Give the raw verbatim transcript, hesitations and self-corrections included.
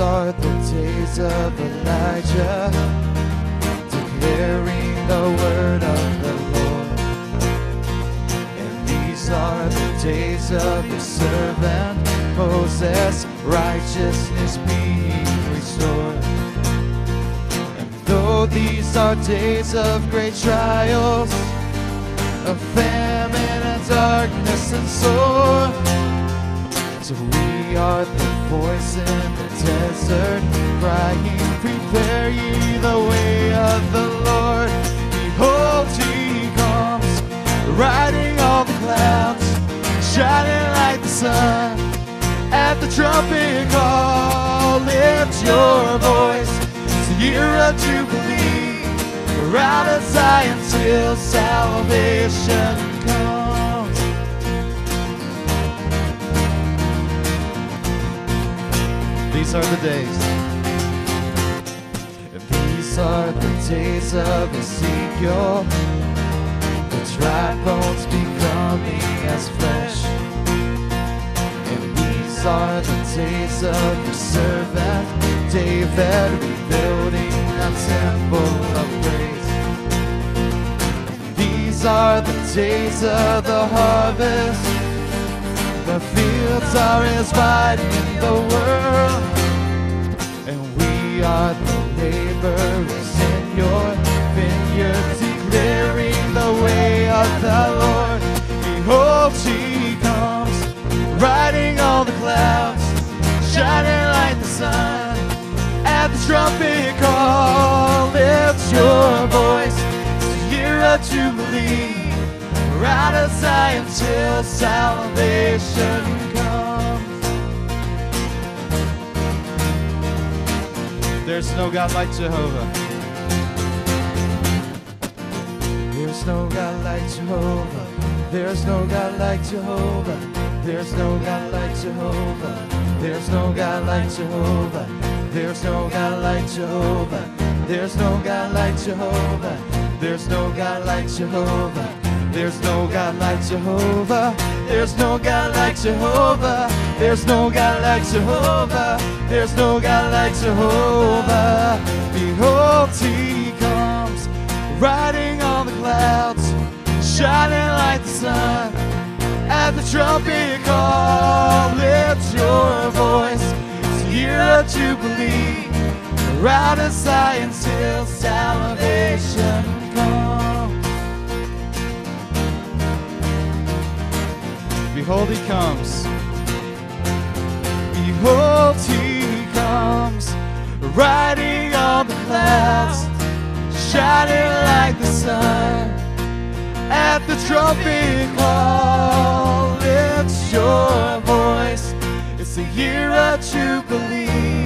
are the days of Elijah, declaring the word of the Lord. And these are the days of your servant Moses, righteousness being restored. And though these are days of great trials, of famine and darkness and sword, so we are the voice in the desert, crying, prepare ye the way of the Lord. Behold, he comes, riding on the clouds, shining like the sun. At the trumpet call, lift your voice, it's the year of Jubilee, around of Zion till salvation comes. These are the days, these are the days of Ezekiel, the dry bones becoming as flesh. And these are the days of your servant David, rebuilding a temple of praise. These are the days of the harvest, the fields are as wide in the world, and we are the laborers in your vineyard, declaring the way of the Lord. Behold, he comes, riding on the clouds, shining like the sun. At the trumpet call, lift your voice, it's the year of Jubilee, out of Zion till salvation comes. There's no God like Jehovah. There's no God like Jehovah. There's no God like Jehovah. There's no God like Jehovah. There's no God like Jehovah. There's no God like Jehovah. There's no God like Jehovah. There's no God like Jehovah. There's no God like Jehovah. There's no God like Jehovah. There's no God like Jehovah. There's no God like Jehovah. Behold, he comes, riding on the clouds, shining like the sun. At the trumpet call, lift your voice, it's the year of Jubilee, around of Zion till salvation comes. Behold, he comes. Behold, he comes, riding on the clouds, shining like the sun. At the trumpet call, lift your voice, it's the year of Jubilee,